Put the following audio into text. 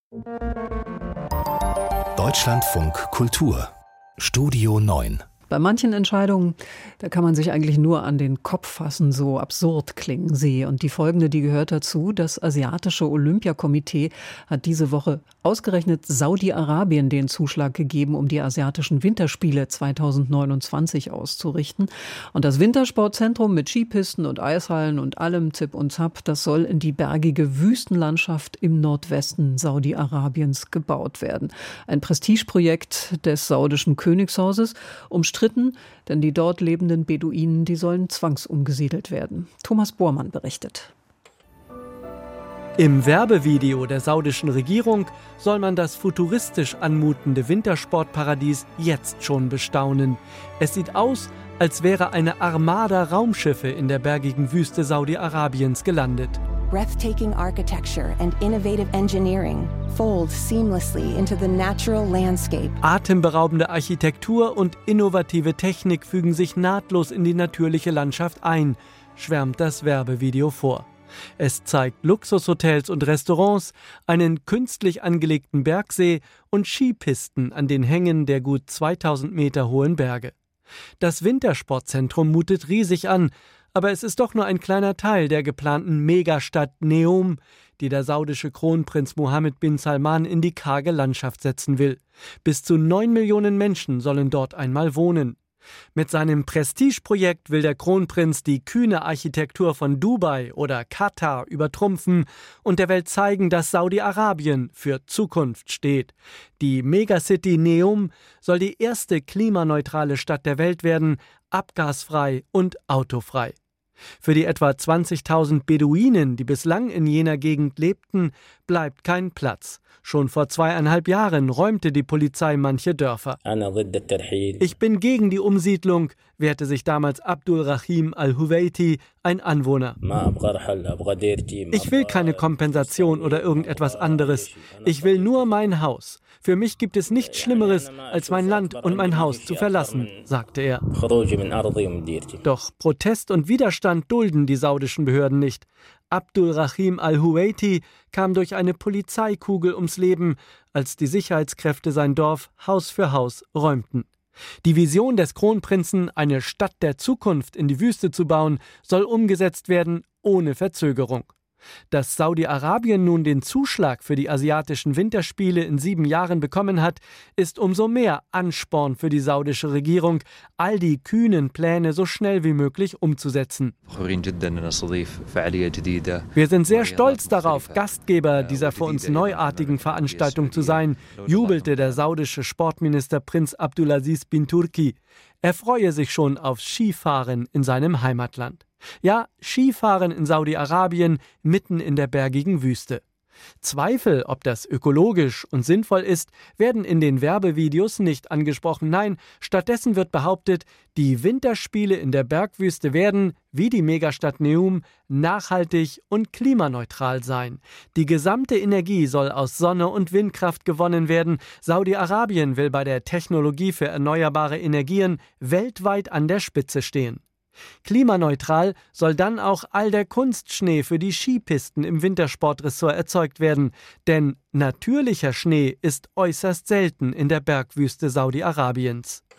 Deutschlandfunk Kultur Studio 9. Bei manchen Entscheidungen, da kann man sich eigentlich nur an den Kopf fassen, so absurd klingen sie. Und die folgende, die gehört dazu. Das Asiatische Olympiakomitee hat diese Woche ausgerechnet Saudi-Arabien den Zuschlag gegeben, um die asiatischen Winterspiele 2029 auszurichten. Und das Wintersportzentrum mit Skipisten und Eishallen und allem Zip und Zap, das soll in die bergige Wüstenlandschaft im Nordwesten Saudi-Arabiens gebaut werden. Ein Prestigeprojekt des saudischen Königshauses, umstritten, denn die dort lebenden Beduinen, die sollen zwangsumgesiedelt werden. Thomas Bormann berichtet. Im Werbevideo der saudischen Regierung soll man das futuristisch anmutende Wintersportparadies jetzt schon bestaunen. Es sieht aus, als wäre eine Armada Raumschiffe in der bergigen Wüste Saudi-Arabiens gelandet. Breathtaking architecture and innovative engineering fold seamlessly into the natural landscape. Atemberaubende Architektur und innovative Technik fügen sich nahtlos in die natürliche Landschaft ein, schwärmt das Werbevideo vor. Es zeigt Luxushotels und Restaurants, einen künstlich angelegten Bergsee und Skipisten an den Hängen der gut 2000 Meter hohen Berge. Das Wintersportzentrum mutet riesig an, aber es ist doch nur ein kleiner Teil der geplanten Megastadt Neom, die der saudische Kronprinz Mohammed bin Salman in die karge Landschaft setzen will. Bis zu 9 Millionen Menschen sollen dort einmal wohnen. Mit seinem Prestigeprojekt will der Kronprinz die kühne Architektur von Dubai oder Katar übertrumpfen und der Welt zeigen, dass Saudi-Arabien für Zukunft steht. Die Megacity Neom soll die erste klimaneutrale Stadt der Welt werden, abgasfrei und autofrei. Für die etwa 20.000 Beduinen, die bislang in jener Gegend lebten, bleibt kein Platz. Schon vor 2,5 Jahren räumte die Polizei manche Dörfer. Ich bin gegen die Umsiedlung, wehrte sich damals Abdul Rahim al-Huwaiti, ein Anwohner. Ich will keine Kompensation oder irgendetwas anderes. Ich will nur mein Haus. Für mich gibt es nichts Schlimmeres, als mein Land und mein Haus zu verlassen, sagte er. Doch Protest und Widerstand dulden die saudischen Behörden nicht. Abdul Rahim al-Huwaiti kam durch eine Polizeikugel ums Leben, als die Sicherheitskräfte sein Dorf Haus für Haus räumten. Die Vision des Kronprinzen, eine Stadt der Zukunft in die Wüste zu bauen, soll umgesetzt werden ohne Verzögerung. Dass Saudi-Arabien nun den Zuschlag für die asiatischen Winterspiele in 7 Jahren bekommen hat, ist umso mehr Ansporn für die saudische Regierung, all die kühnen Pläne so schnell wie möglich umzusetzen. Wir sind sehr stolz darauf, Gastgeber dieser für uns neuartigen Veranstaltung zu sein, jubelte der saudische Sportminister Prinz Abdulaziz bin Turki. Er freue sich schon aufs Skifahren in seinem Heimatland. Ja, Skifahren in Saudi-Arabien mitten in der bergigen Wüste. Zweifel, ob das ökologisch und sinnvoll ist, werden in den Werbevideos nicht angesprochen. Nein, stattdessen wird behauptet, die Winterspiele in der Bergwüste werden, wie die Megastadt Neom, nachhaltig und klimaneutral sein. Die gesamte Energie soll aus Sonne und Windkraft gewonnen werden. Saudi-Arabien will bei der Technologie für erneuerbare Energien weltweit an der Spitze stehen. Klimaneutral soll dann auch all der Kunstschnee für die Skipisten im Wintersportressort erzeugt werden, denn natürlicher Schnee ist äußerst selten in der Bergwüste Saudi-Arabiens.